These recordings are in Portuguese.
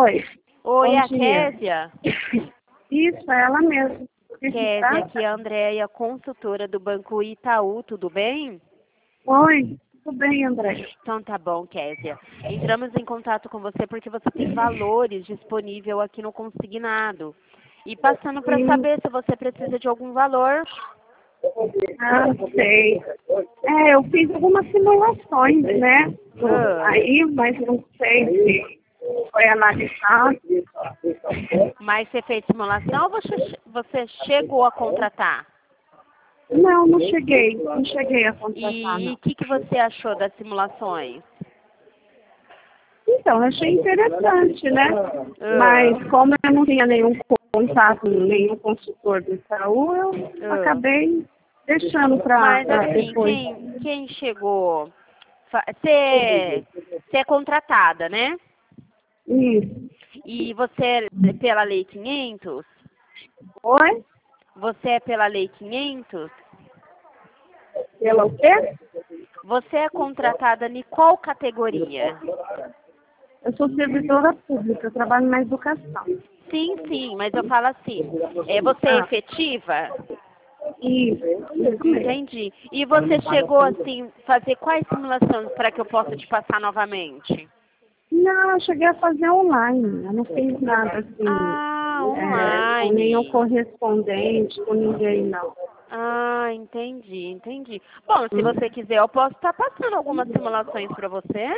Oi. Oi, Bom é a dia. Késia? Isso, é ela mesmo. Késia, aqui é a Andréia, consultora do Banco Itaú, tudo bem? Oi, tudo bem, André? Então tá bom, Késia. Entramos em contato com você porque você tem valores disponíveis aqui no consignado. E passando para Sim. saber se você precisa de algum valor. Ah, sei. Eu fiz algumas simulações, né? Ah, Aí, mas não sei se foi analisado. mas você fez simulação ou você chegou a contratar? Não, não cheguei a contratar, E não. o que você achou das simulações? Então, eu achei interessante, né? Ah, Mas como eu não tinha nenhum contato, nenhum consultor do Itaú, eu ah. acabei deixando para Mas assim, depois. quem chegou. Você é contratada, né? Isso. E você é pela Lei 500? Oi? Você é pela Lei 500? Pela o quê? Você é contratada em qual categoria? Eu sou servidora pública, eu trabalho na educação. Sim, sim, mas eu falo assim, você é Ah, efetiva? isso mesmo. Entendi. E você chegou assim, fazer quais simulações para que eu possa te passar novamente? Não, eu cheguei a fazer online, eu não fiz nada assim, Ah, com nenhum online. correspondente, com ninguém, não. Ah, entendi. Bom, se você quiser, eu posso estar passando algumas simulações para você.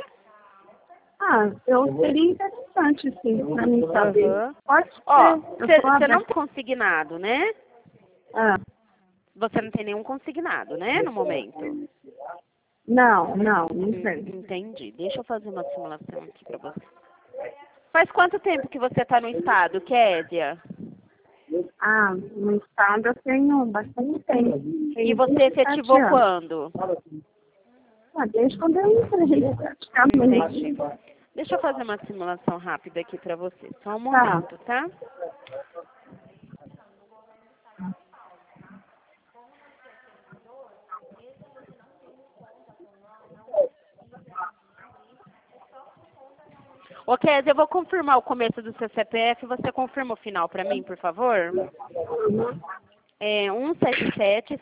Seria interessante, sim, para mim saber. Aham. Pode Ó, ser, eu estou você não aberta. tem consignado, né? Ah, Você não tem nenhum consignado, né, no momento? não sei. Entendi. Deixa eu fazer uma simulação aqui para você. Faz quanto tempo que você está no estado, Késia? No estado eu tenho bastante tempo. E Tenho você 27 efetivou anos. quando? Desde quando eu entrei, praticamente. Entendi. Deixa eu fazer uma simulação rápida aqui para você. Só um Tá. momento, tá? Ô, Kézia, eu vou confirmar o começo do seu CPF. Você confirma o final para mim, por favor? É 177